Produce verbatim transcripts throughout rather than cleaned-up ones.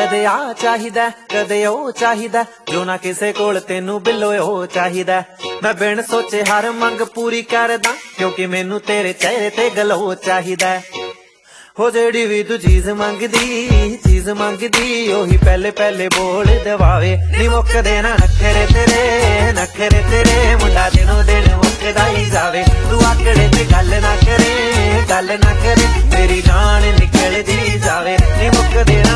कदे आ चाहिदा कदे ओ चाहिदा जो ना किसे कोल तेनू बिलो ओ चाहिदा। मैं बिन सोचे हर मंग पूरी करदा क्योंकि मैनू तेरे चेहरे ते गलो चाहिदा। हो जेड़ी भी तू चीज मंगदी चीज मंगदी ओही पहले पहले बोल दवावे। नी मुकदे ना नखरे तेरे नखरे तेरे मुंडा दिनों दिन मुकदा ही जावे। तू आकड़े ते गल ना करे गल ना करे मेरी जान निकलदी जावे। नी मुकदे ना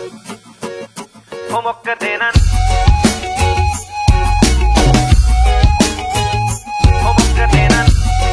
ओ मुकदे ना ओ मुकदे ना।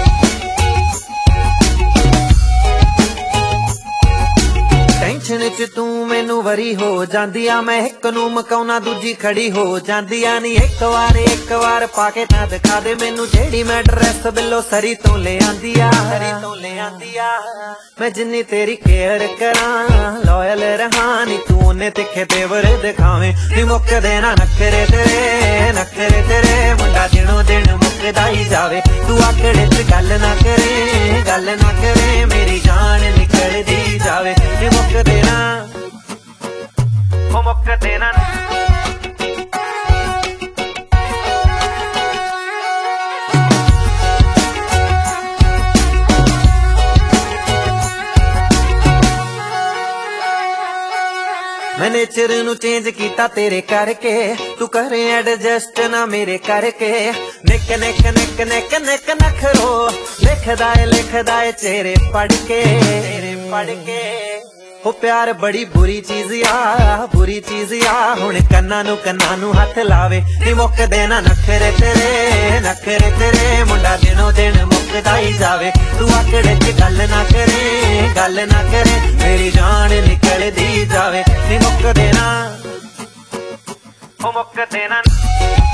टेंशन च तू मैनू वरी हो जांदी आ मैं एक नू मकाउना दूजी खड़ी हो जांदी आ। नी एक वार एक वार पाके ना दिखा दे मैनू जेड़ी मैं ड्रेस बिलो सरी तो ले आंदी आ सरी तो ले आंदी आ। मैं जिन्नी तेरी केयर करा लॉयल रहा नी तू उन्ने तिखे तेवर दिखावे। नी मुकदे ना नखरे तेरे नखरे तेरे मुंडा दिनों दिन मुकदा ही जावे। तू आकड़े च गल ना करे गल ना करे मेरी जान निकलदी जावे। नी मुकदे ना ओ मुकदे ना मैं नेचर नू चेंज कीता तेरे करके तू करे एडजस्ट ना मेरे करके। निक निक निक निक निक नखरो लिखदा है लिखदा है चेहरे पढ़ के चेहरे पढ़ के। हो प्यार बड़ी बुरी चीज आ बुरी चीज आ हुण कन्ना नू कन्ना नू हथ लावे। नी मुकदे ना नखरे तेरे नखरे तेरे मुंडा दिनों दिन मुकदा ही जावे। तू आकड़े च गल ना करे गल ना करे मेरी जान निकलदी जावे। नी मुकदे ना ओ मुकदे ना।